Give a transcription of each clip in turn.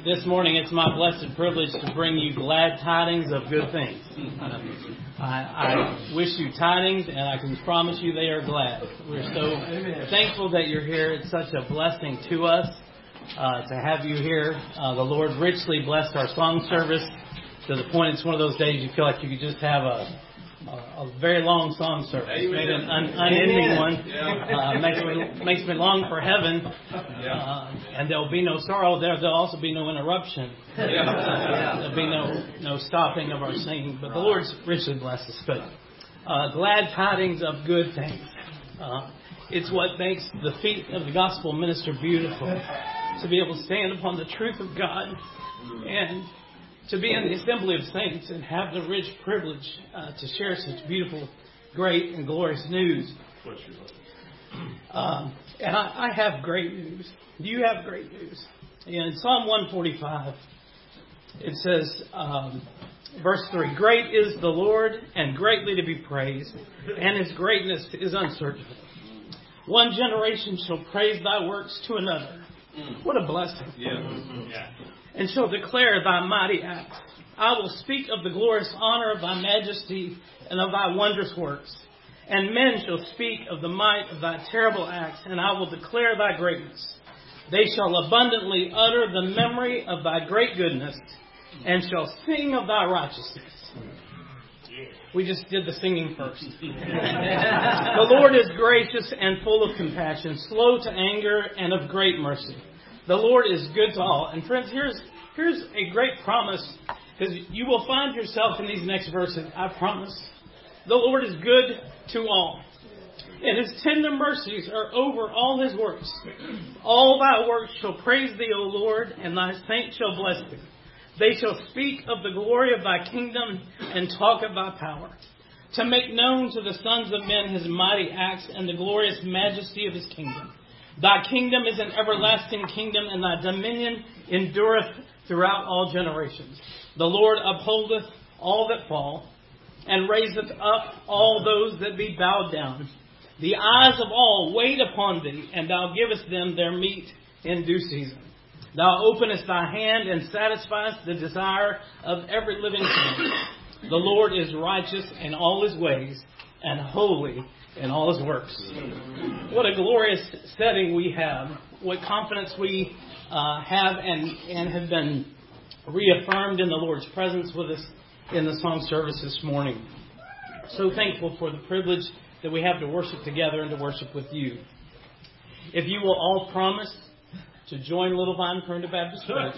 This morning it's my blessed privilege to bring you glad tidings of good things. I wish you tidings, and I can promise you they are glad. We're so thankful that you're here. It's such a blessing to us to have you here. The Lord richly blessed our song service to the point it's one of those days you feel like you could just have a very long song service, maybe an unending one. Makes me long for heaven, and there'll be no sorrow there. There'll also be no interruption. There'll be no stopping of our singing. But the Lord's richly blessed us. But glad tidings of good things. It's what makes the feet of the gospel minister beautiful, to be able to stand upon the truth of God and to be in the assembly of saints and have the rich privilege to share such beautiful, great, and glorious news. And I have great news. You have great news. In Psalm 145, it says, verse 3, "Great is the Lord and greatly to be praised, and His greatness is unsearchable. One generation shall praise Thy works to another." What a blessing. Yeah. "And shall declare Thy mighty acts. I will speak of the glorious honor of Thy majesty and of Thy wondrous works. And men shall speak of the might of Thy terrible acts, and I will declare Thy greatness. They shall abundantly utter the memory of Thy great goodness, and shall sing of Thy righteousness." We just did the singing first. "The Lord is gracious and full of compassion, slow to anger and of great mercy. The Lord is good to all." And friends, here's a great promise, because you will find yourself in these next verses. I promise. The Lord is good to all, and His tender mercies are over all His works. "All Thy works shall praise Thee, O Lord, and Thy saints shall bless Thee. They shall speak of the glory of Thy kingdom and talk of Thy power, to make known to the sons of men His mighty acts and the glorious majesty of His kingdom. Thy kingdom is an everlasting kingdom, and Thy dominion endureth throughout all generations. The Lord upholdeth all that fall, and raiseth up all those that be bowed down. The eyes of all wait upon Thee, and Thou givest them their meat in due season. Thou openest Thy hand and satisfiest the desire of every living thing. The Lord is righteous in all His ways and holy in all His works." What a glorious setting we have. What confidence we have and have been reaffirmed in the Lord's presence with us in the song service this morning. So thankful for the privilege that we have to worship together and to worship with you. If you will all promise to join Little Vine Primitive Baptist Church,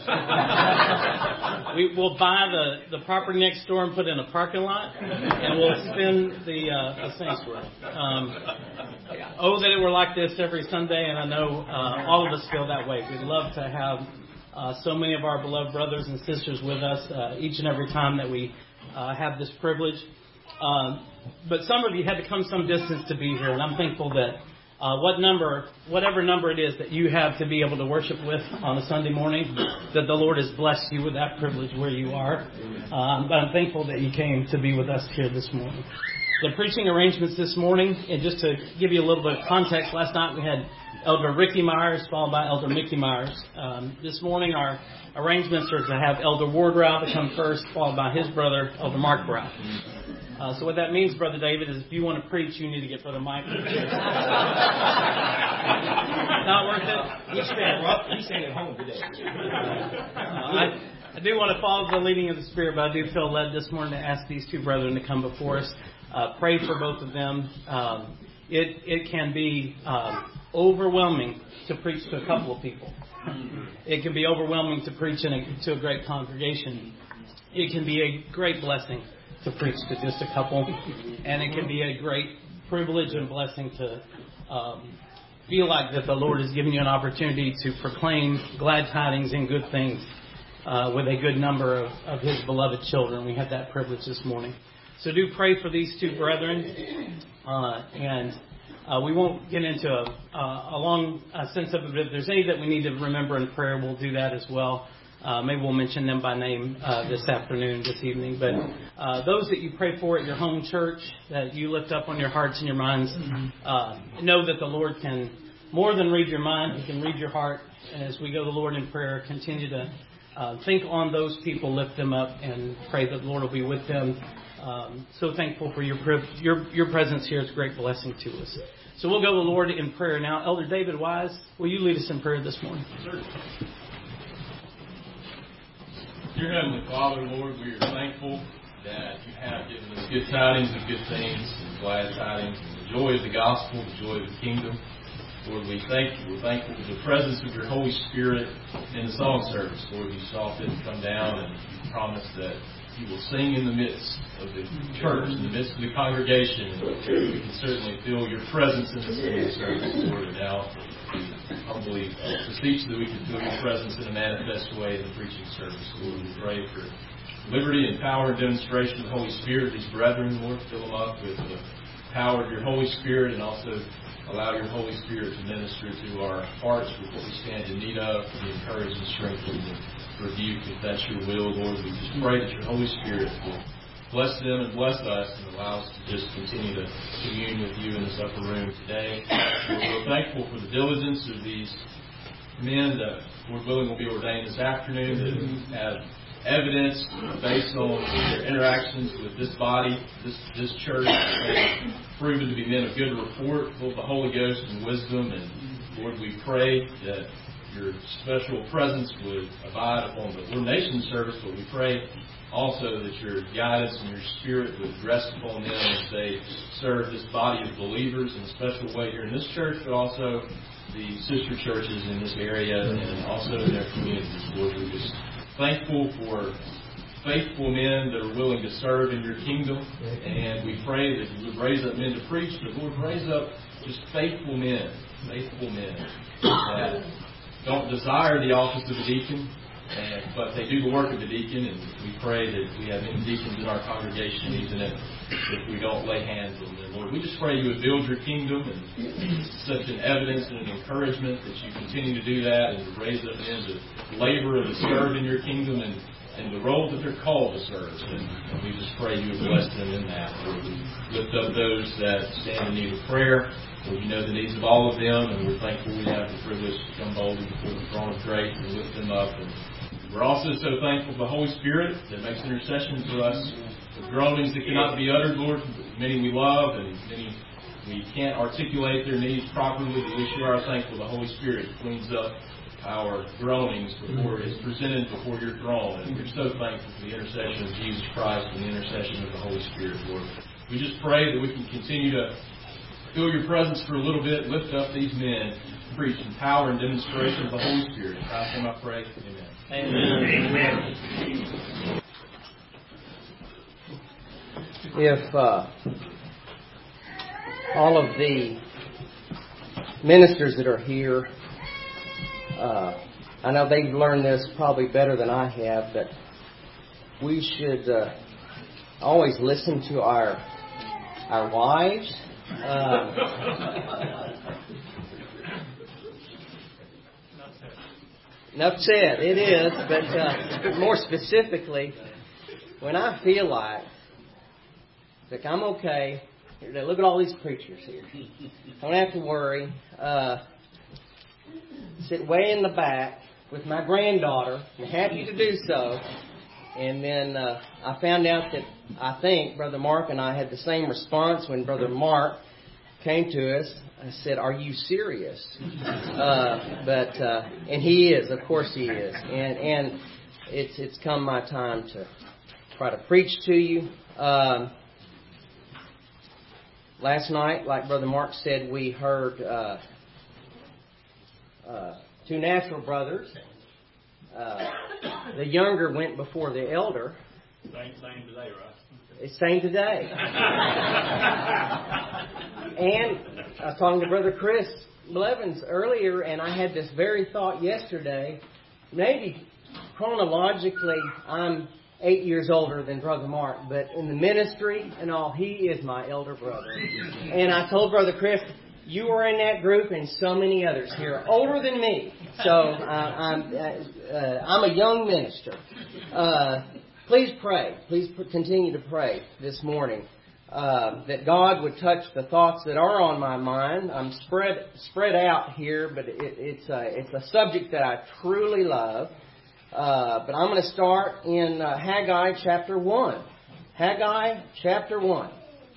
we will buy the property next door and put in a parking lot, and we'll spend the sanctuary. Oh, that it were like this every Sunday, and I know all of us feel that way. We'd love to have so many of our beloved brothers and sisters with us each and every time that we have this privilege. But some of you had to come some distance to be here, and I'm thankful that whatever number it is that you have to be able to worship with on a Sunday morning, that the Lord has blessed you with that privilege where you are. But I'm thankful that you came to be with us here this morning. The preaching arrangements this morning, and just to give you a little bit of context, last night we had Elder Ricky Myers followed by Elder Mickey Myers. This morning our arrangements are to have Elder Ward Rao to come first, followed by his brother, Elder Mark Rao. So what that means, Brother David, is if you want to preach, you need to get Brother Mike. Not worth it? He's staying at home today. I do want to follow the leading of the Spirit, but I do feel led this morning to ask these two brethren to come before us. Pray for both of them. It can be overwhelming to preach to a couple of people. It can be overwhelming to preach to a great congregation. It can be a great blessing to preach to just a couple, and it can be a great privilege and blessing to feel like that the Lord has given you an opportunity to proclaim glad tidings and good things with a good number of His beloved children. We have that privilege this morning. So do pray for these two brethren, and we won't get into a long sense of it, but if there's any that we need to remember in prayer, we'll do that as well. Maybe we'll mention them by name this afternoon, this evening. But those that you pray for at your home church, that you lift up on your hearts and your minds, know that the Lord can more than read your mind. He can read your heart. And as we go to the Lord in prayer, continue to think on those people, lift them up, and pray that the Lord will be with them. So thankful for your presence here. It's a great blessing to us. So we'll go to the Lord in prayer now. Elder David Wise, will you lead us in prayer this morning? Sure. Dear Heavenly Father, Lord, we are thankful that you have given us good tidings of good things, and glad tidings, and the joy of the gospel, the joy of the kingdom. Lord, we thank you. We're thankful for the presence of your Holy Spirit in the song service. Lord, you saw fit to come down, and you promised that you will sing in the midst of the church, in the midst of the congregation. And we can certainly feel your presence in this singing service, Lord. And now we humbly beseech that we can feel your presence in a manifest way in the preaching service. Lord, we pray for liberty and power and demonstration of the Holy Spirit. These brethren, Lord, fill them up with the power of your Holy Spirit, and also allow your Holy Spirit to minister to our hearts with what we stand in need of, to be encouraged and strengthened and rebuke if that's your will, Lord. We just pray that your Holy Spirit will bless them and bless us and allow us to just continue to commune with you in this upper room today. We're thankful for the diligence of these men that, Lord willing, will be ordained this afternoon, that have evidence based on their interactions with this body, this church, they've proven to be men of good report, full of the Holy Ghost and wisdom. And Lord, we pray that your special presence would abide upon the ordination service, but we pray also that your guidance and your Spirit would rest upon them as they serve this body of believers in a special way here in this church, but also the sister churches in this area and also in their communities. Lord, we're just thankful for faithful men that are willing to serve in your kingdom, and we pray that you would raise up men to preach, but Lord, raise up just faithful men that don't desire the office of a deacon, but they do the work of a deacon, and we pray that we have any deacons in our congregation, even if we don't lay hands on them. Lord, we just pray you would build your kingdom, and such an evidence and an encouragement that you continue to do that and to raise up men to labor and to serve in your kingdom and the role that they're called to serve. And we just pray you would bless them in that. Lord, we lift up those that stand in need of prayer. Lord, you know the needs of all of them, and we're thankful we have the privilege to come boldly before the throne of grace and lift them up. And we're also so thankful for the Holy Spirit that makes intercession for us with groanings that cannot be uttered, Lord. Many we love, and many we can't articulate their needs properly, but we sure are thankful the Holy Spirit cleans up our groanings before it's presented before your throne. And we're so thankful for the intercession of Jesus Christ and the intercession of the Holy Spirit, Lord. We just pray that we can continue to feel your presence for a little bit, lift up these men, preach in power and demonstration of the Holy Spirit. In Christ's name I pray. Amen. Amen. If all of the ministers that are here, I know they've learned this probably better than I have, but we should always listen to our wives. Enough said. It is, but more specifically, when I feel like I'm okay, look at all these preachers here. I don't have to worry. Sit way in the back with my granddaughter. I'm happy to do so. And then I found out that I think Brother Mark and I had the same response when Brother Mark came to us. I said, "Are you serious?" And he is, of course he is. And it's come my time to try to preach to you. Last night, like Brother Mark said, we heard two natural brothers. The younger went before the elder. Same today, right? It's same today. And I was talking to Brother Chris Blevins earlier, and I had this very thought yesterday. Maybe chronologically, I'm 8 years older than Brother Mark, but in the ministry and all, he is my elder brother. And I told Brother Chris, you are in that group, and so many others here are older than me. So I'm a young minister. Please pray. Please continue to pray this morning that God would touch the thoughts that are on my mind. I'm spread out here, but it's a subject that I truly love. But I'm going to start in Haggai chapter 1. Haggai chapter 1.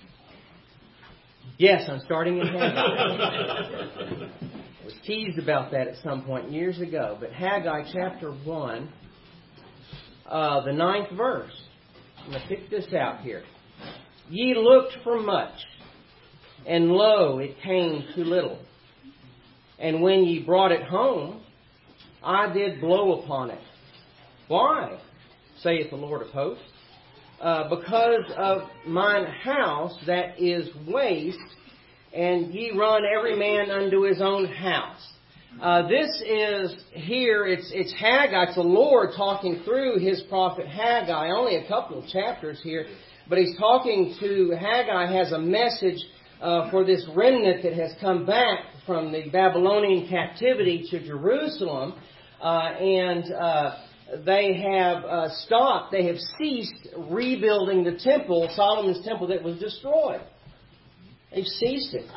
Yes, I'm starting in Haggai. I was teased about that at some point years ago. But Haggai chapter 1, the 9th verse. I'm going to pick this out here. Ye looked for much, and lo, it came too little. And when ye brought it home, I did blow upon it. Why? Saith the Lord of hosts. Because of mine house that is waste, and ye run every man unto his own house. This is here, it's Haggai, it's the Lord talking through His prophet Haggai. Only a couple of chapters here, but He's talking to Haggai, has a message for this remnant that has come back from the Babylonian captivity to Jerusalem, and they have stopped, they have ceased rebuilding the temple, Solomon's temple that was destroyed. They've ceased it.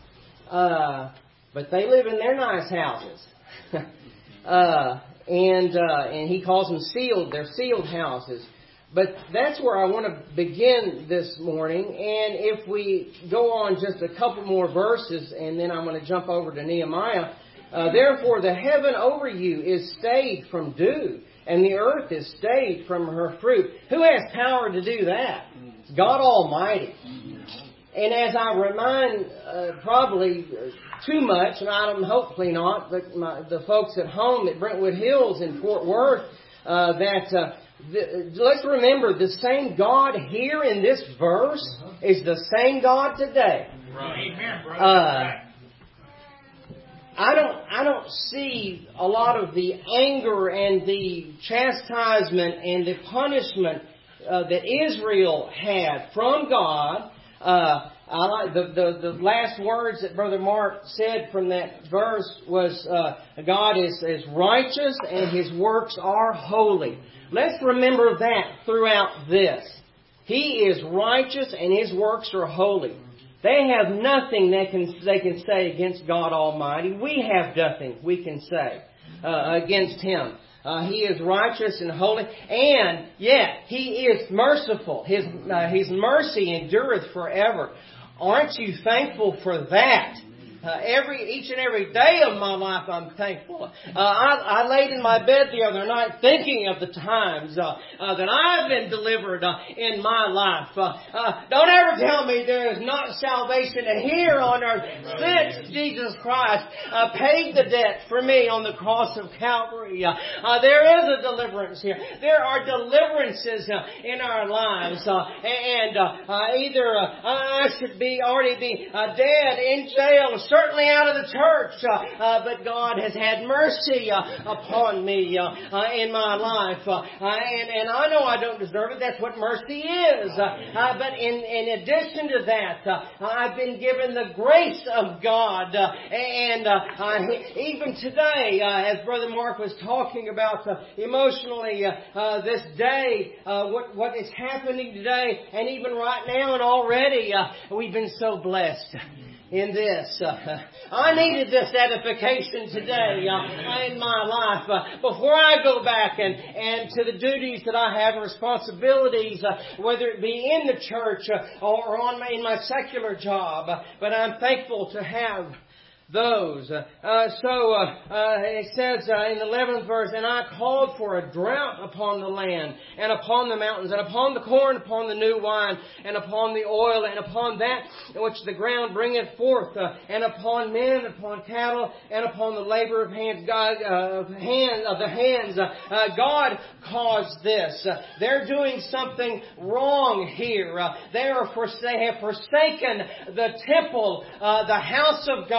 But they live in their nice houses. And he calls them sealed. They're sealed houses. But that's where I want to begin this morning. And if we go on just a couple more verses, and then I'm going to jump over to Nehemiah. Therefore the heaven over you is stayed from dew, and the earth is stayed from her fruit. Who has power to do that? It's God Almighty. And as I remind probably too much, and hopefully not, but the folks at home at Brentwood Hills in Fort Worth, let's remember the same God here in this verse is the same God today. Right. Amen, brother. I don't see a lot of the anger and the chastisement and the punishment that Israel had from God. I like the last words that Brother Mark said from that verse was God is righteous and His works are holy. Let's remember that throughout this. He is righteous and His works are holy. They have nothing they can say against God Almighty. We have nothing we can say against Him. He is righteous and holy, and yet He is merciful. His mercy endureth forever. Aren't you thankful for that? Each and every day of my life I'm thankful. I laid in my bed the other night thinking of the times that I've been delivered in my life. Don't ever tell me there is not salvation here on earth since Jesus Christ paid the debt for me on the cross of Calvary. There is a deliverance here. There are deliverances in our lives. Either I should already be dead in jail, certainly out of the church, but God has had mercy upon me in my life. And I know I don't deserve it. That's what mercy is. But in addition to that, I've been given the grace of God. And even today, as Brother Mark was talking about emotionally this day, what is happening today, and even right now and already, we've been so blessed in this. I needed this edification today in my life. Before I go back and to the duties that I have, responsibilities, whether it be in the church or in my secular job. But I'm thankful to have those. It says in the 11th verse, and I called for a drought upon the land, and upon the mountains, and upon the corn, upon the new wine, and upon the oil, and upon that which the ground bringeth forth, and upon men, upon cattle, and upon the labor of hands. God caused this. They're doing something wrong here. They have forsaken the temple, the house of God.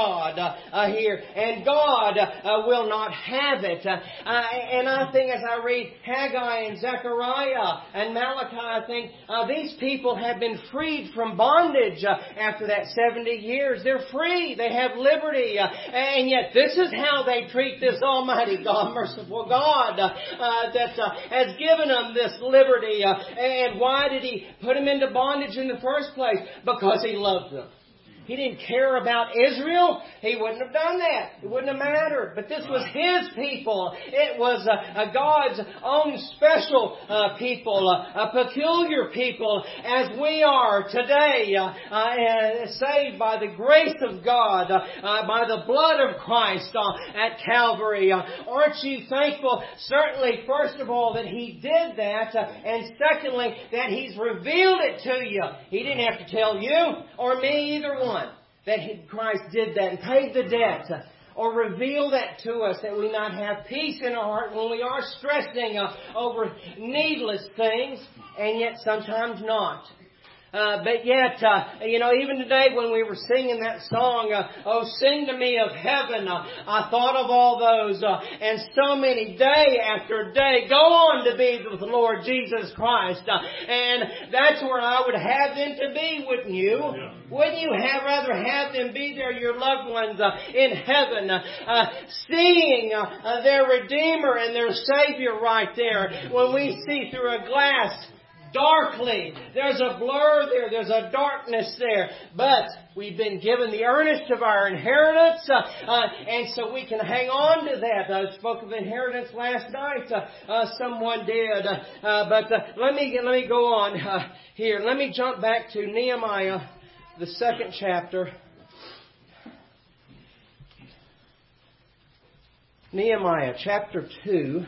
here. And God will not have it. And I think as I read Haggai and Zechariah and Malachi, I think these people have been freed from bondage after that 70 years. They're free. They have liberty. And yet this is how they treat this Almighty God, merciful God, that has given them this liberty. And why did He put them into bondage in the first place? Because He loved them. He didn't care about Israel. He wouldn't have done that. It wouldn't have mattered. But this was His people. It was God's own special people, a peculiar people, as we are today, saved by the grace of God, by the blood of Christ at Calvary. Aren't you thankful? Certainly, first of all, that He did that, and secondly, that He's revealed it to you. He didn't have to tell you or me, either one, that Christ did that and paid the debt, or reveal that to us, that we might have peace in our heart when we are stressing over needless things, and yet sometimes not. But yet, even today when we were singing that song, Oh, Sing to Me of Heaven, I thought of all those, and so many, day after day, go on to be with the Lord Jesus Christ. And that's where I would have them to be, wouldn't you? Yeah. Wouldn't you rather have them be there, your loved ones in heaven, seeing their Redeemer and their Savior right there, when we see through a glass darkly. There's a blur there. There's a darkness there. But we've been given the earnest of our inheritance, and so we can hang on to that. I spoke of inheritance last night. Someone did. But let me go on here. Let me jump back to Nehemiah, the 2nd chapter. Nehemiah chapter 2.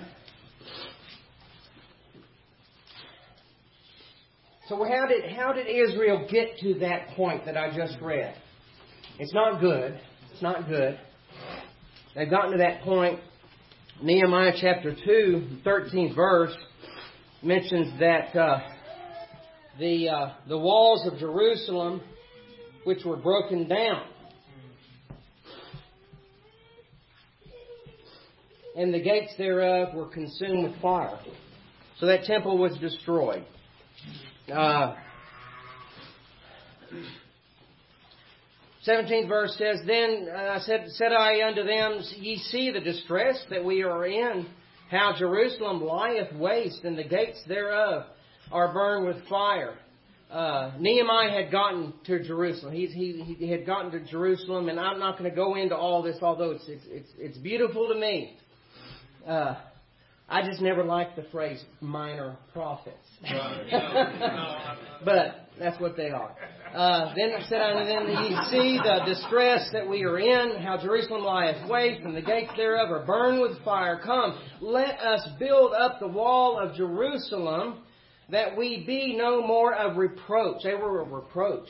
So how did Israel get to that point that I just read? It's not good. It's not good. They've gotten to that point. Nehemiah chapter 2, 13th verse, mentions that the walls of Jerusalem, which were broken down, and the gates thereof were consumed with fire. So that temple was destroyed. 17th verse says, Then said I unto them, Ye see the distress that we are in, how Jerusalem lieth waste, and the gates thereof are burned with fire. Nehemiah had gotten to Jerusalem. He had gotten to Jerusalem, and I'm not going to go into all this, although it's beautiful to me. I just never liked the phrase minor prophets. But that's what they are. Then it said unto them, Ye see the distress that we are in, how Jerusalem lieth waste, and the gates thereof are burned with fire. Come, let us build up the wall of Jerusalem, that we be no more of reproach. They were a reproach.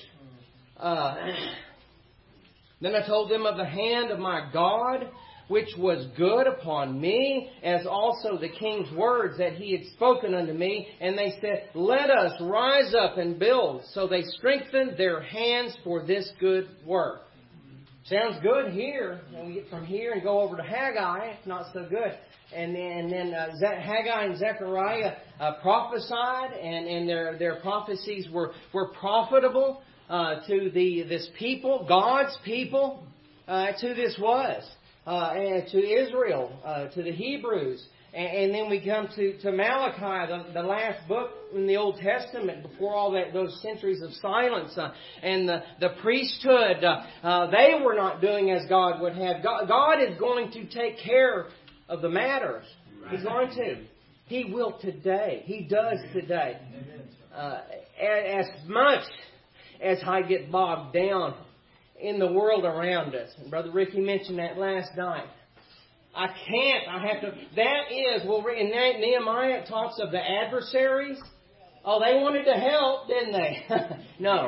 Then I told them of the hand of my God, which was good upon me, as also the king's words that he had spoken unto me. And they said, Let us rise up and build. So they strengthened their hands for this good work. Sounds good here. When we get from here and go over to Haggai, it's not so good. And then Haggai and Zechariah prophesied, and their prophecies were profitable to this people, God's people, to this was. And to Israel, to the Hebrews. And then we come to Malachi, the last book in the Old Testament, before all those centuries of silence. And the priesthood, they were not doing as God would have. God is going to take care of the matters. He's going to. He will today. He does today. As much as I get bogged down in the world around us. And Brother Ricky mentioned that last night. I have to. That is, in Nehemiah it talks of the adversaries. Oh, they wanted to help, didn't they? No.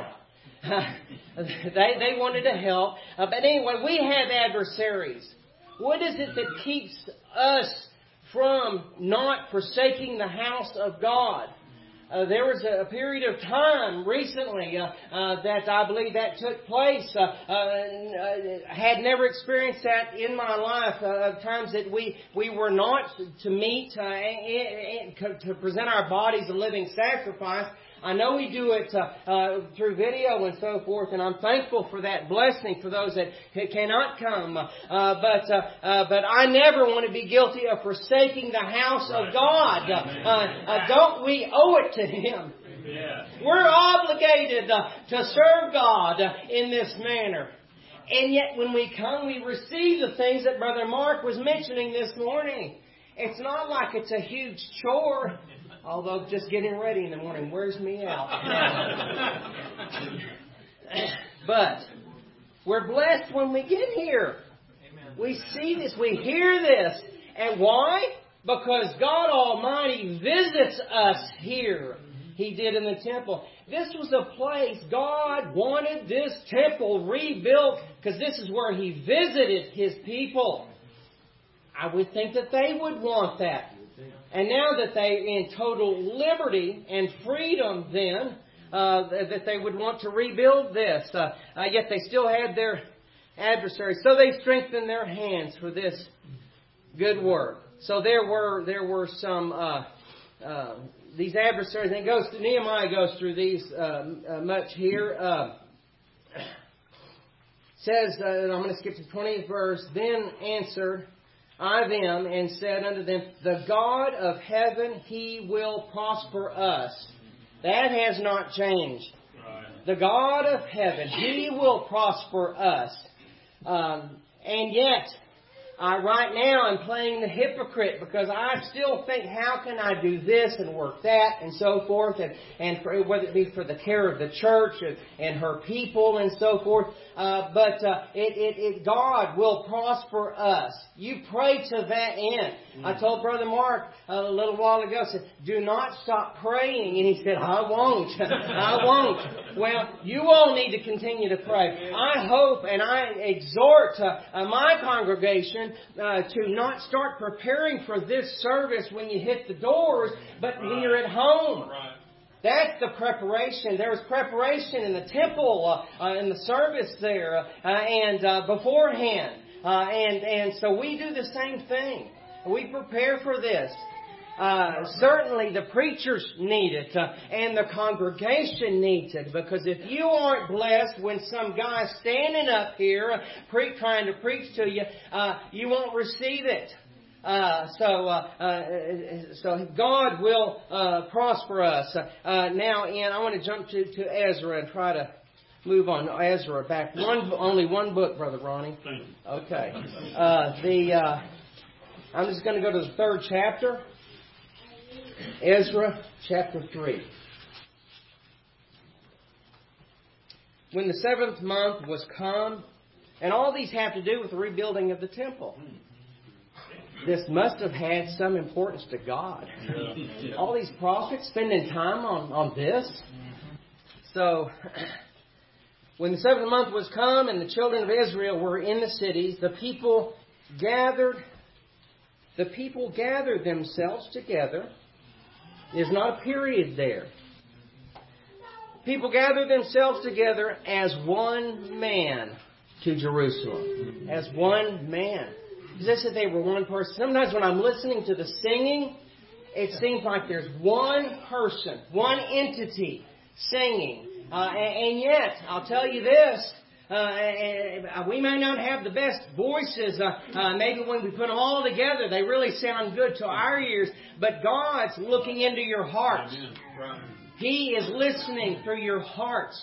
They wanted to help. But anyway, we have adversaries. What is it that keeps us from not forsaking the house of God? There was a period of time recently that I believe that took place. Had never experienced that in my life. Of times that we were not to meet to present our bodies a living sacrifice. I know we do it through video and so forth, and I'm thankful for that blessing for those that cannot come. But I never want to be guilty of forsaking the house of God. Don't we owe it to Him? Yeah. We're obligated to serve God in this manner. And yet when we come, we receive the things that Brother Mark was mentioning this morning. It's not like it's a huge chore. Although just getting ready in the morning wears me out. But we're blessed when we get here. We see this, we hear this. And why? Because God Almighty visits us here. He did in the temple. This was a place God wanted this temple rebuilt because this is where He visited His people. I would think that they would want that. And now that they're in total liberty and freedom then, that they would want to rebuild this. Yet they still had their adversaries. So they strengthened their hands for this good work. So there were some, these adversaries, and Nehemiah goes through these much here. Says, I'm going to skip to the 20th verse, then answered I them and said unto them, the God of heaven, He will prosper us. That has not changed. Right. The God of heaven, He will prosper us. And yet, right now I'm playing the hypocrite because I still think, how can I do this and work that and so forth, and for, whether it be for the care of the church and her people and so forth. But God will prosper us. You pray to that end. I told Brother Mark a little while ago, I said, do not stop praying. And he said, I won't. I won't. Well, you all need to continue to pray. I hope and I exhort my congregation to not start preparing for this service when you hit the doors, but when you're at home. That's the preparation. There was preparation in the temple, in the service there, and beforehand. And so we do the same thing. We prepare for this. Certainly the preachers need it, and the congregation needs it, because if you aren't blessed when some guy's standing up here trying to preach to you, you won't receive it. So God will prosper us. Now, I want to jump to Ezra and try to move on Ezra back. Only one book, Brother Ronnie. Okay. I'm just going to go to the 3rd chapter. Ezra chapter 3. When the 7th month was come, and all these have to do with the rebuilding of the temple. This must have had some importance to God. All these prophets spending time on this. So, when the 7th month was come and the children of Israel were in the cities, the people gathered themselves together. There's not a period there. People gathered themselves together as one man to Jerusalem. As one man. Because they said they were one person. Sometimes when I'm listening to the singing, it seems like there's one person, one entity singing. And yet, I'll tell you this, we may not have the best voices. Maybe when we put them all together, they really sound good to our ears. But God's looking into your hearts. He is listening through your hearts.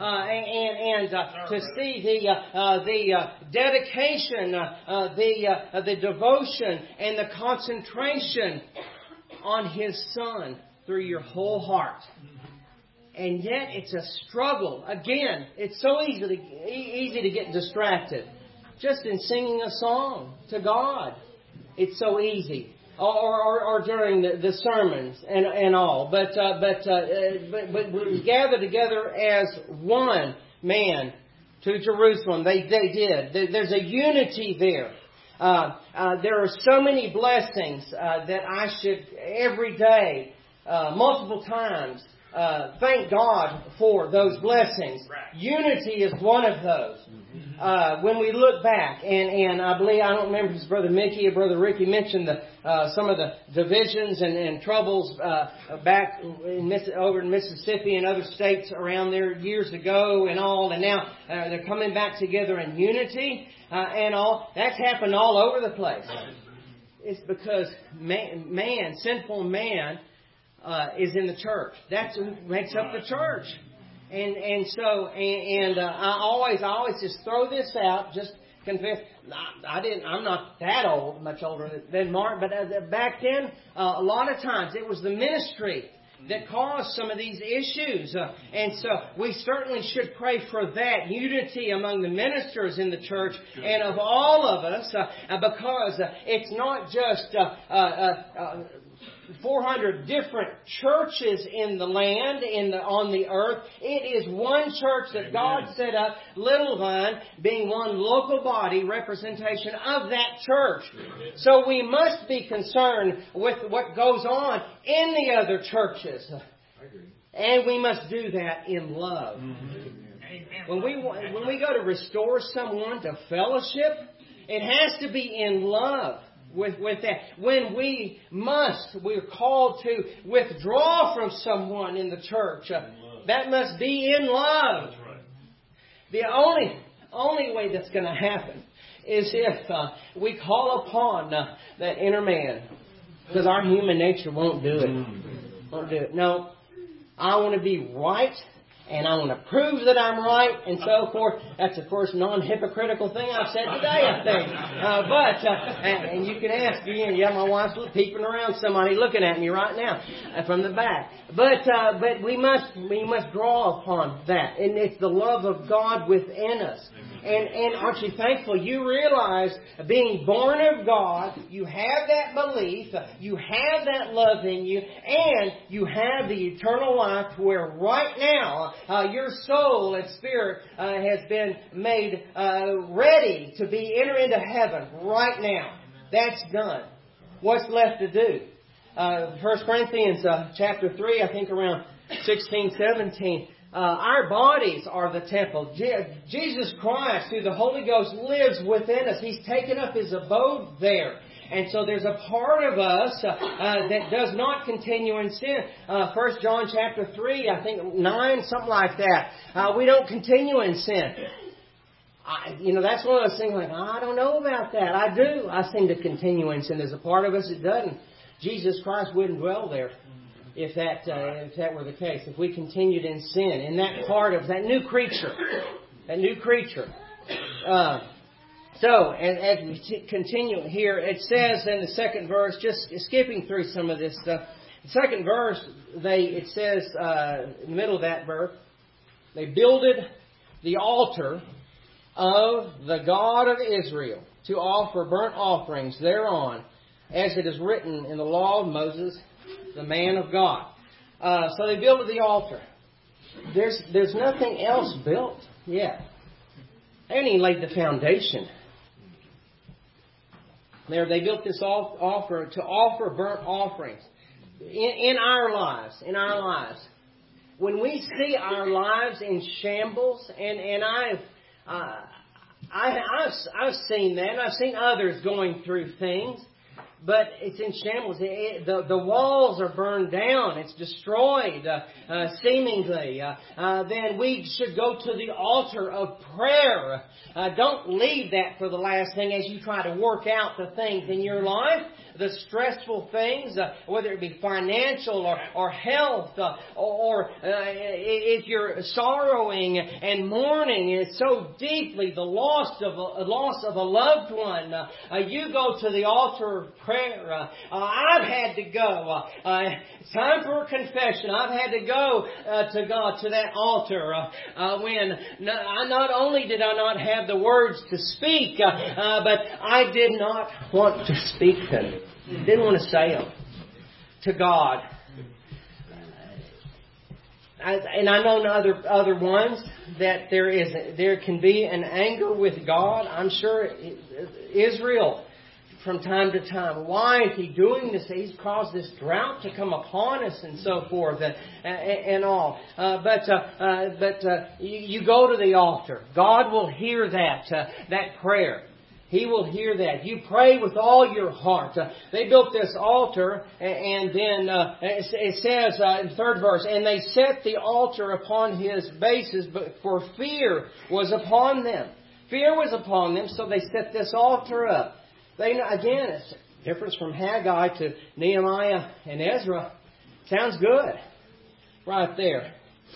To see the dedication, the devotion, and the concentration on His Son through your whole heart. And yet it's a struggle. Again, it's so easy to get distracted. Just in singing a song to God. It's so easy. Or during the sermons and all. But we gather together as one man to Jerusalem. They did. There's a unity there. There are so many blessings that I should every day multiple times thank God for those blessings. Right. Unity is one of those. When we look back, and I believe, I don't remember if it's Brother Mickey or Brother Ricky mentioned some of the divisions and troubles back over in Mississippi and other states around there years ago and all, and now they're coming back together in unity and all. That's happened all over the place. It's because sinful man, is in the church. That's who makes up the church. I always just throw this out, just confess. I'm not that old, much older than Mark, but back then, a lot of times it was the ministry that caused some of these issues. And so we certainly should pray for that unity among the ministers in the church and of all of us, because it's not just 400 different churches in the land, on the earth. It is one church that God set up, Little Vine being one local body representation of that church. So we must be concerned with what goes on in the other churches. And we must do that in love. When we go to restore someone to fellowship, it has to be in love. With that, when we're called to withdraw from someone in the church, that must be in love. That's right. The only way that's going to happen is if we call upon that inner man, because our human nature won't do it. Won't do it. No, I want to be right. And I want to prove that I'm right, and so forth. That's the first non-hypocritical thing I've said today, I think. And you can ask, my wife's peeping around somebody looking at me right now from the back. But we must draw upon that, and it's the love of God within us. And aren't you thankful? You realize, being born of God, you have that belief, you have that love in you, and you have the eternal life where right now your soul and spirit has been made ready to enter into heaven right now. That's done. What's left to do? 1 Corinthians chapter 3, I think around 16, 17. Our bodies are the temple. Jesus Christ, through the Holy Ghost, lives within us. He's taken up His abode there. And so there's a part of us that does not continue in sin. 1 John chapter 3, I think 9, something like that. We don't continue in sin. That's one of those things like, I don't know about that. I do. I seem to continue in sin. There's a part of us that doesn't. Jesus Christ wouldn't dwell there. If that were the case, if we continued in sin, in that part of that new creature. So, as we continue here, it says in the second verse, just skipping through some of this stuff, the second verse, it says in the middle of that verse, they builded the altar of the God of Israel to offer burnt offerings thereon, as it is written in the law of Moses, the man of God. So they built the altar. There's nothing else built yet. They haven't even laid the foundation. They built this altar to offer burnt offerings in our lives. When we see our lives in shambles, and I've seen that. I've seen others going through things. But it's in shambles. The walls are burned down. It's destroyed, seemingly. Then we should go to the altar of prayer. Don't leave that for the last thing as you try to work out the things in your life. The stressful things, whether it be financial or health, or if you're sorrowing and mourning so deeply the loss of a loved one, you go to the altar of prayer. I've had to go. It's time for a confession. I've had to go to God, to that altar, when not only did I not have the words to speak, but I did not want to speak them. Didn't want to say them to God. And I know other ones that there can be an anger with God. I'm sure Israel from time to time. Why is He doing this? He's caused this drought to come upon us and so forth and all. But you go to the altar. God will hear that prayer. He will hear that. You pray with all your heart. They built this altar, and then it says in the 3rd verse, and they set the altar upon his bases, but for fear was upon them. Fear was upon them, so they set this altar up. Again, it's a difference from Haggai to Nehemiah and Ezra. Sounds good right there.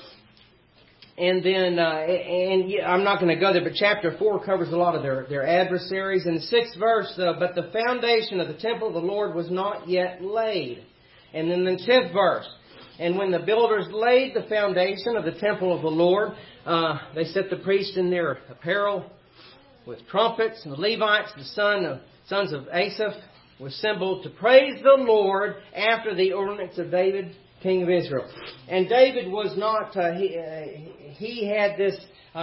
And then, I'm not going to go there, but chapter 4 covers a lot of their adversaries. In the 6th verse, but the foundation of the temple of the Lord was not yet laid. And then in the 10th verse, and when the builders laid the foundation of the temple of the Lord, they set the priests in their apparel with trumpets, and the Levites, the sons of Asaph, were assembled to praise the Lord after the ordinance of David, king of Israel. And David was not, he had this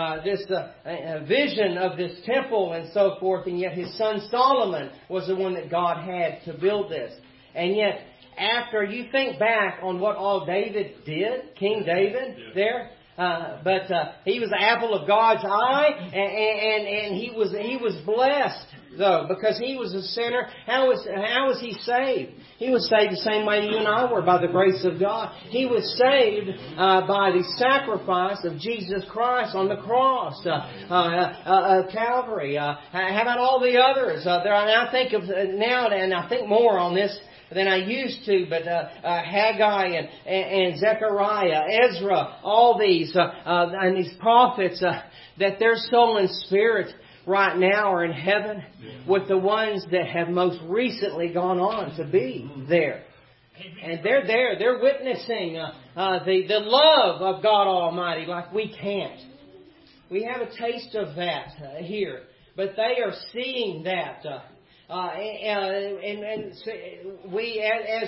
vision of this temple and so forth, and yet his son Solomon was the one that God had to build this. And yet, after you think back on what all David did, King David there, but he was the apple of God's eye, and he was blessed though, because he was a sinner. How was he saved? He was saved the same way you and I were, by the grace of God. He was saved by the sacrifice of Jesus Christ on the cross, Calvary. How about all the others? I think of now, and I think more on this than I used to, but Haggai and Zechariah, Ezra, all these and these prophets, that their soul and spirit right now are in heaven with the ones that have most recently gone on to be there. And they're there. They're witnessing the love of God Almighty like we can't. We have a taste of that here. But they are seeing that. And we,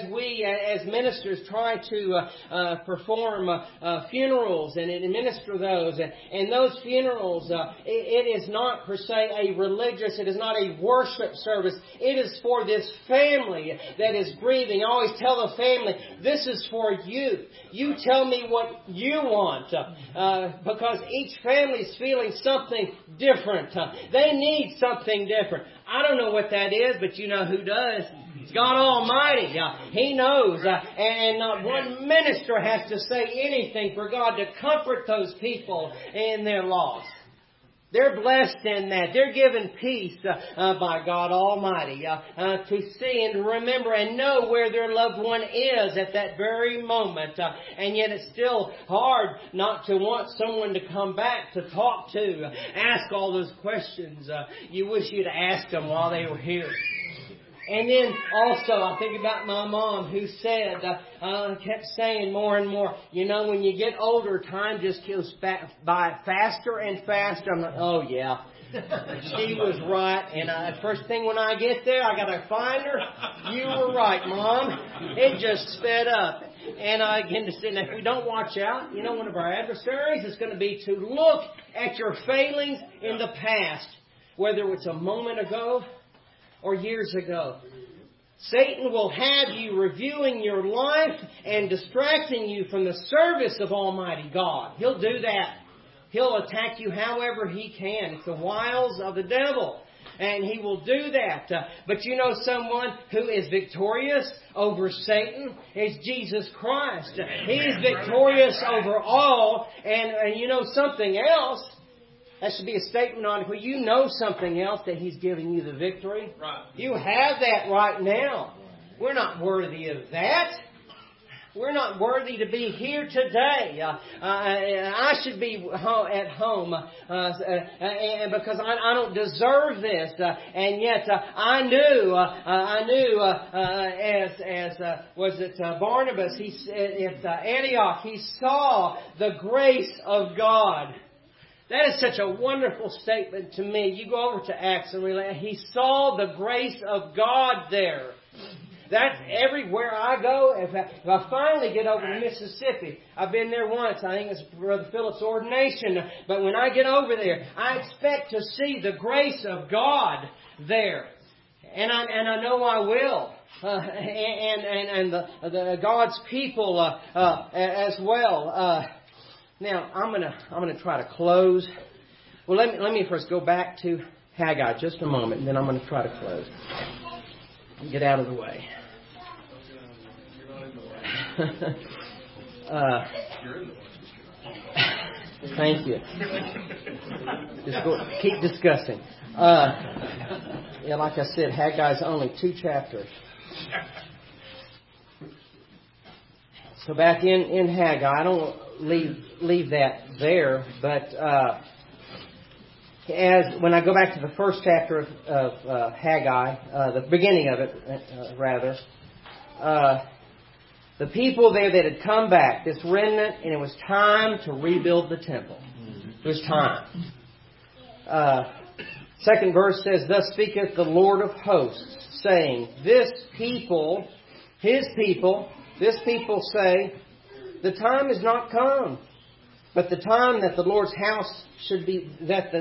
as ministers, try to perform funerals and administer those. And those funerals, it is not per se a religious, it is not a worship service. It is for this family that is grieving. I always tell the family, this is for you. You tell me what you want. Because each family is feeling something different. They need something different. I don't know what that is, but you know who does. It's God Almighty. He knows. And not one minister has to say anything for God to comfort those people in their loss. They're blessed in that. They're given peace by God Almighty to see and to remember and know where their loved one is at that very moment. And yet it's still hard not to want someone to come back to talk to, ask all those questions you wish you'd asked them while they were here. And then also, I think about my mom who said, kept saying more and more, you know, when you get older, time just goes by faster and faster. I'm like, oh yeah. She was right. And first thing when I get there, I got to find her. You were right, Mom. It just sped up. And I begin to say, if we don't watch out, you know, one of our adversaries is going to be to look at your failings in the past, whether it's a moment ago or years ago. Satan will have you reviewing your life and distracting you from the service of Almighty God. He'll do that. He'll attack you however he can. It's the wiles of the devil. And he will do that. But you know someone who is victorious over Satan is Jesus Christ. He is victorious over all. And you know something else. That should be a statement on it. Well, you know something else that He's giving you the victory. Right. You have that right now. We're not worthy of that. We're not worthy to be here today. I should be at home because I don't deserve this. And yet I knew as was it Barnabas? At Antioch, he saw the grace of God. That is such a wonderful statement to me. You go over to Acts and realize he saw the grace of God there. That's everywhere I go. If I finally get over to Mississippi, I've been there once. I think it's Brother Philip's ordination. But when I get over there, I expect to see the grace of God there. I know I will. And the God's people as well. Now I'm gonna try to close. Well, let me first go back to Haggai just a moment, and then I'm going to try to close. Get out of the way. Thank you. Keep discussing. Like I said, Haggai's only 2 chapters. So back in Haggai, I don't leave that there, but when I go back to the first chapter of Haggai, the beginning of it, rather, the people there that had come back, this remnant, and it was time to rebuild the temple. It was time. Second verse says, "Thus speaketh the Lord of hosts, saying, this people say, the time is not come, but the time that the Lord's house should be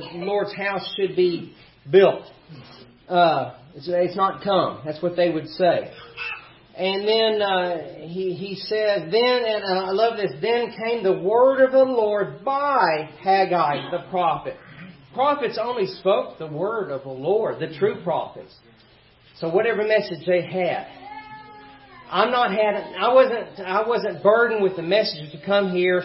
built. It's not come." That's what they would say. And then he says, and I love this, "Then came the word of the Lord by Haggai the prophet." Prophets only spoke the word of the Lord, the true prophets. So whatever message they had. I wasn't burdened with the message to come here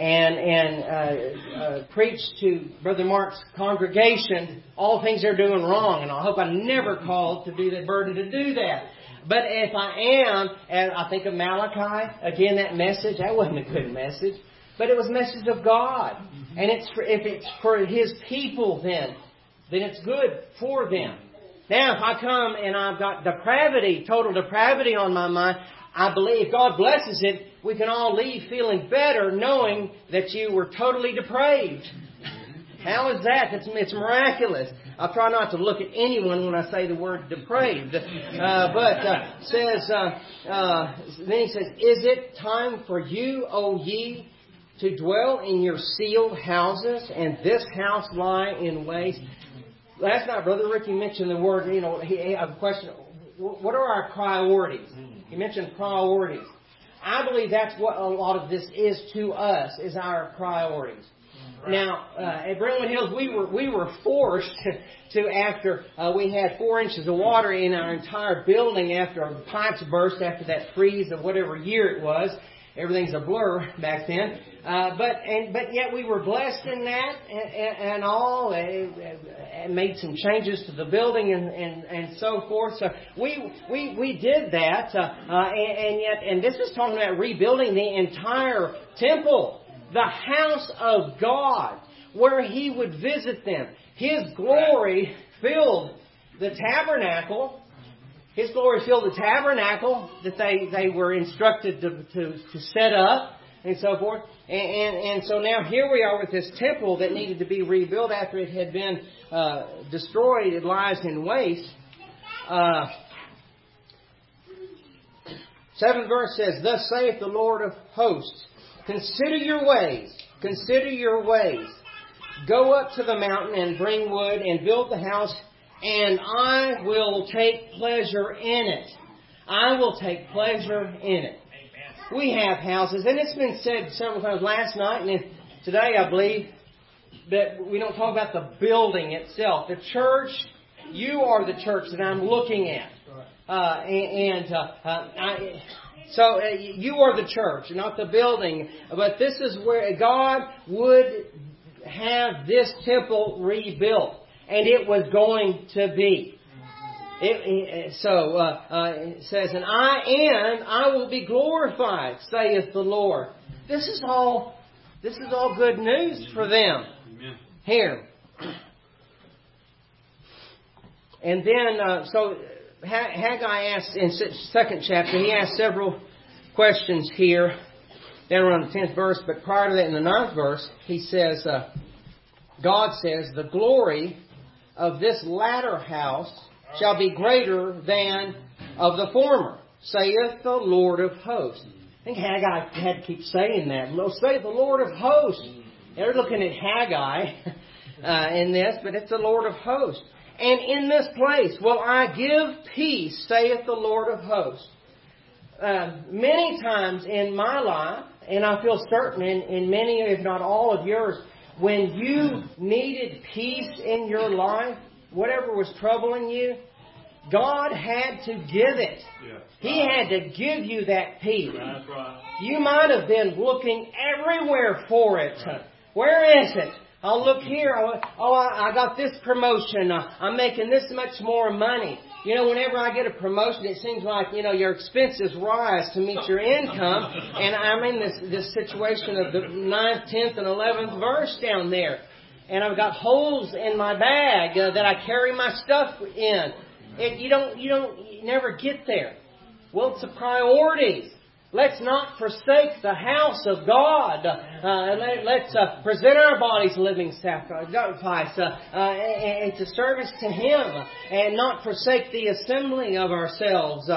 and preach to Brother Mark's congregation all things they're doing wrong. And I hope I'm never called to be the burden to do that. But if I am, and I think of Malachi, again, that message, that wasn't a good message. But it was a message of God. And if it's for His people then it's good for them. Now, if I come and I've got total depravity on my mind, I believe if God blesses it, we can all leave feeling better knowing that you were totally depraved. How is that? It's miraculous. I'll try not to look at anyone when I say the word depraved. Then he says, "Is it time for you, O ye, to dwell in your sealed houses, and this house lie in waste?" Last night, Brother Ricky mentioned the word, he had a question, what are our priorities? He mentioned priorities. I believe that's what a lot of this is to us, is our priorities. Right. Now, at Brentwood Hills, we were forced to, after we had 4 inches of water in our entire building after our pipes burst after that freeze of whatever year it was. Everything's a blur back then. But yet we were blessed in that and all, and made some changes to the building and so forth. So we did that, and this is talking about rebuilding the entire temple, the house of God, where He would visit them. His glory filled the tabernacle. His glory filled the tabernacle that they were instructed to set up and so forth. And so now here we are with this temple that needed to be rebuilt after it had been destroyed. It lies in waste. 7th verse says, "Thus saith the Lord of hosts, consider your ways. Consider your ways. Go up to the mountain and bring wood and build the house, and I will take pleasure in it." I will take pleasure in it. We have houses, and it's been said several times last night and today, I believe, that we don't talk about the building itself. The church, you are the church that I'm looking at. So you are the church, not the building. But this is where God would have this temple rebuilt. And it was going to be. It says, "And I will be glorified, saith the Lord." This is all good news for them. Amen. Here. And then, so Haggai asks in 2nd chapter, he asks several questions here, down around the 10th verse. But prior to that, in the 9th verse, he says, God says, "The glory of this latter house shall be greater than of the former, saith the Lord of hosts." I think Haggai had to keep saying that. Say the Lord of hosts. They're looking at Haggai in this, but it's the Lord of hosts. And in this place will I give peace, saith the Lord of hosts. Many times in my life, and I feel certain in many, if not all of yours, when you needed peace in your life, whatever was troubling you, God had to give it. Yeah. He had to give you that peace. That's right. You might have been looking everywhere for it. Right. Where is it? I'll look here. I got this promotion. I'm making this much more money. Whenever I get a promotion, it seems like, your expenses rise to meet your income. And I'm in this situation of the 9th, 10th, and 11th verse down there. And I've got holes in my bag that I carry my stuff in. You never get there. Well, it's a priority. Let's not forsake the house of God. Let's present our bodies a living sacrifice. It's a service to Him, and not forsake the assembling of ourselves.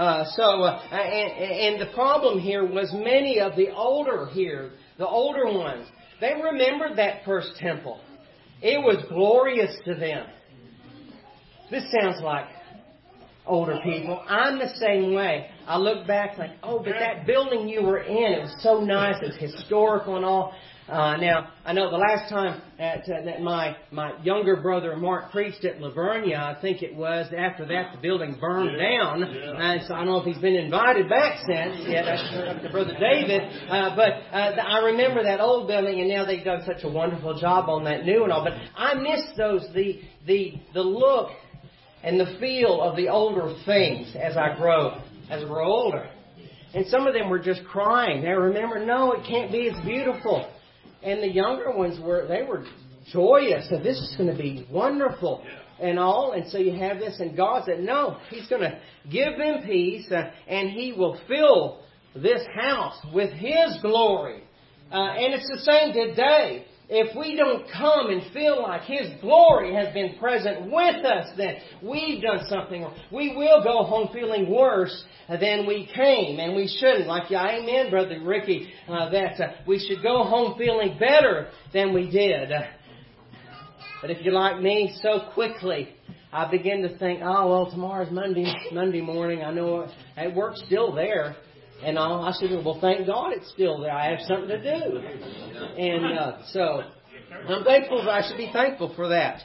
And the problem here was many of the older ones, they remembered that first temple. It was glorious to them. This sounds like older people. I'm the same way. I look back like, but that building you were in, it was so nice. It's historical and all. Now, I know the last time that my younger brother Mark preached at Lavernia, I think it was, after that the building burned down. And so I don't know if he's been invited back since yet. That's up to Brother David. But I remember that old building, and now they've done such a wonderful job on that new and all. But I miss those, the look and the feel of the older things as I grow older. And some of them were just crying. They remember, no, it can't be as beautiful. And the younger ones were joyous. So this is going to be wonderful and all. And so you have this, and God said, no, He's going to give them peace, and He will fill this house with His glory. And it's the same today. If we don't come and feel like His glory has been present with us, then we've done something wrong. We will go home feeling worse than we came, and we shouldn't. Like, amen, Brother Ricky, that we should go home feeling better than we did. But if you're like me, so quickly I begin to think, tomorrow's Monday morning. I know work's still there. And I said, well, thank God it's still there. I have something to do. And so I'm thankful. I should be thankful for that.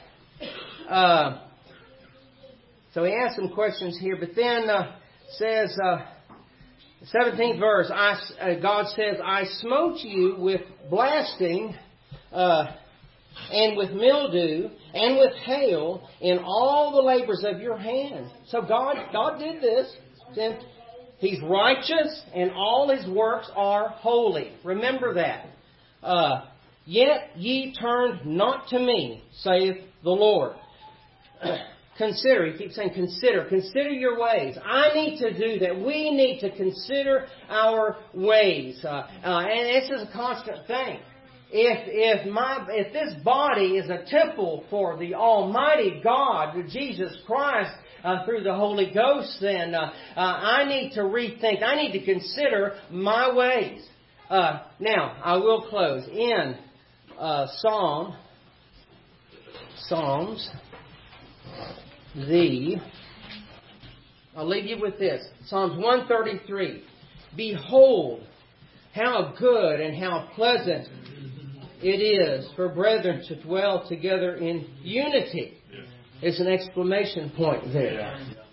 So he asks some questions here. But then says, 17th verse, God says, I smote you with blasting and with mildew and with hail in all the labors of your hands. So God did this. He's righteous, and all His works are holy. Remember that. Yet ye turned not to me, saith the Lord. Consider. He keeps saying consider. Consider your ways. I need to do that. We need to consider our ways. And this is a constant thing. If this body is a temple for the Almighty God, Jesus Christ, through the Holy Ghost, then I need to rethink. I need to consider my ways. Now, I will close in Psalms. I'll leave you with this. Psalms 133. Behold, how good and how pleasant it is for brethren to dwell together in unity. It's an exclamation point there.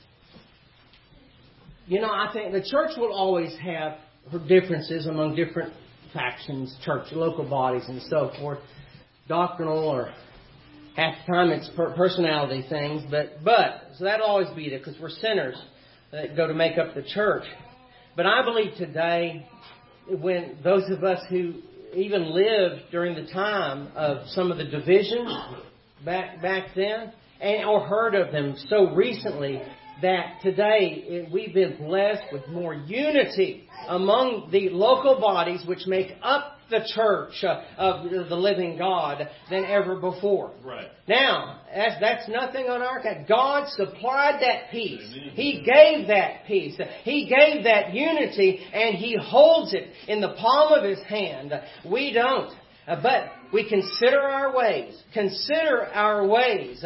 I think the church will always have her differences among different factions, church, local bodies, and so forth. Doctrinal, or half the time it's personality things. But so that'll always be there, because we're sinners that go to make up the church. But I believe today, when those of us who even lived during the time of some of the divisions back then, or heard of them so recently, that today we've been blessed with more unity among the local bodies which make up the church of the living God than ever before. Right. Now, that's nothing on our account. God supplied that peace. He gave that peace. He gave that unity, and He holds it in the palm of His hand. We don't. But we consider our ways. Consider our ways.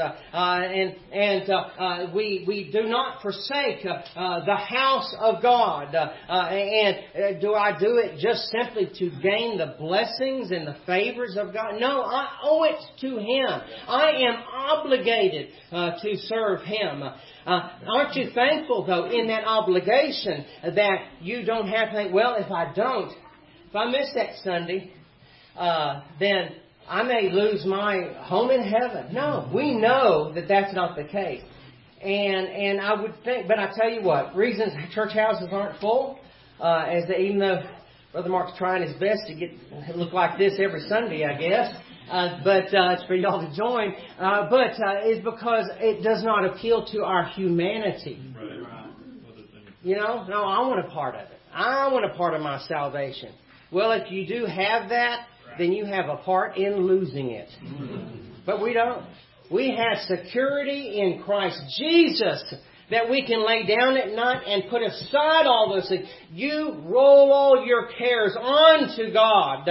We do not forsake the house of God. Do I do it just simply to gain the blessings and the favors of God? No, I owe it to Him. I am obligated to serve Him. Aren't you thankful, though, in that obligation that you don't have to think, well, if I miss that Sunday, then I may lose my home in heaven. No, we know that that's not the case. And I would think, but I tell you what, reasons church houses aren't full, even though Brother Mark's trying his best to get it look like this every Sunday, I guess. But it's for y'all to join. But it's because it does not appeal to our humanity. Right. You know, no, I want a part of it. I want a part of my salvation. Well, if you do have that, then you have a part in losing it. But we don't. We have security in Christ Jesus that we can lay down at night and put aside all those things. You roll all your cares onto God.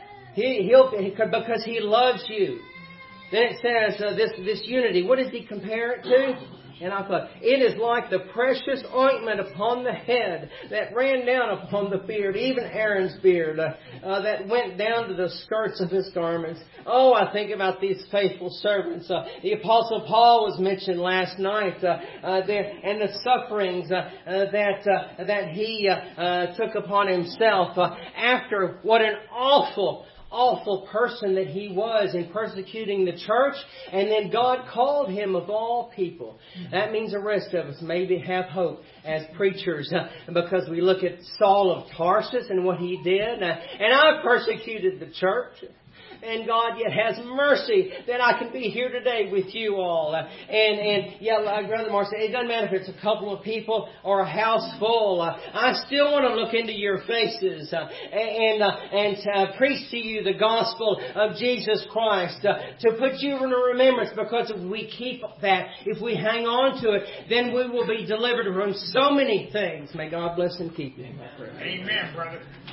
Because He loves you. Then it says this unity. What does He compare it to? And I thought, it is like the precious ointment upon the head that ran down upon the beard, even Aaron's beard, that went down to the skirts of his garments. Oh, I think about these faithful servants. The Apostle Paul was mentioned last night, and the sufferings that he took upon himself after what an awful person that he was in persecuting the church, and then God called him of all people. That means the rest of us maybe have hope as preachers, because we look at Saul of Tarsus and what he did, and I persecuted the church. And God yet has mercy that I can be here today with you all. Like Brother Mark said, it doesn't matter if it's a couple of people or a house full. I still want to look into your faces and preach to you the gospel of Jesus Christ, to put you in remembrance, because if we keep that, if we hang on to it, then we will be delivered from so many things. May God bless and keep you. Amen, brother.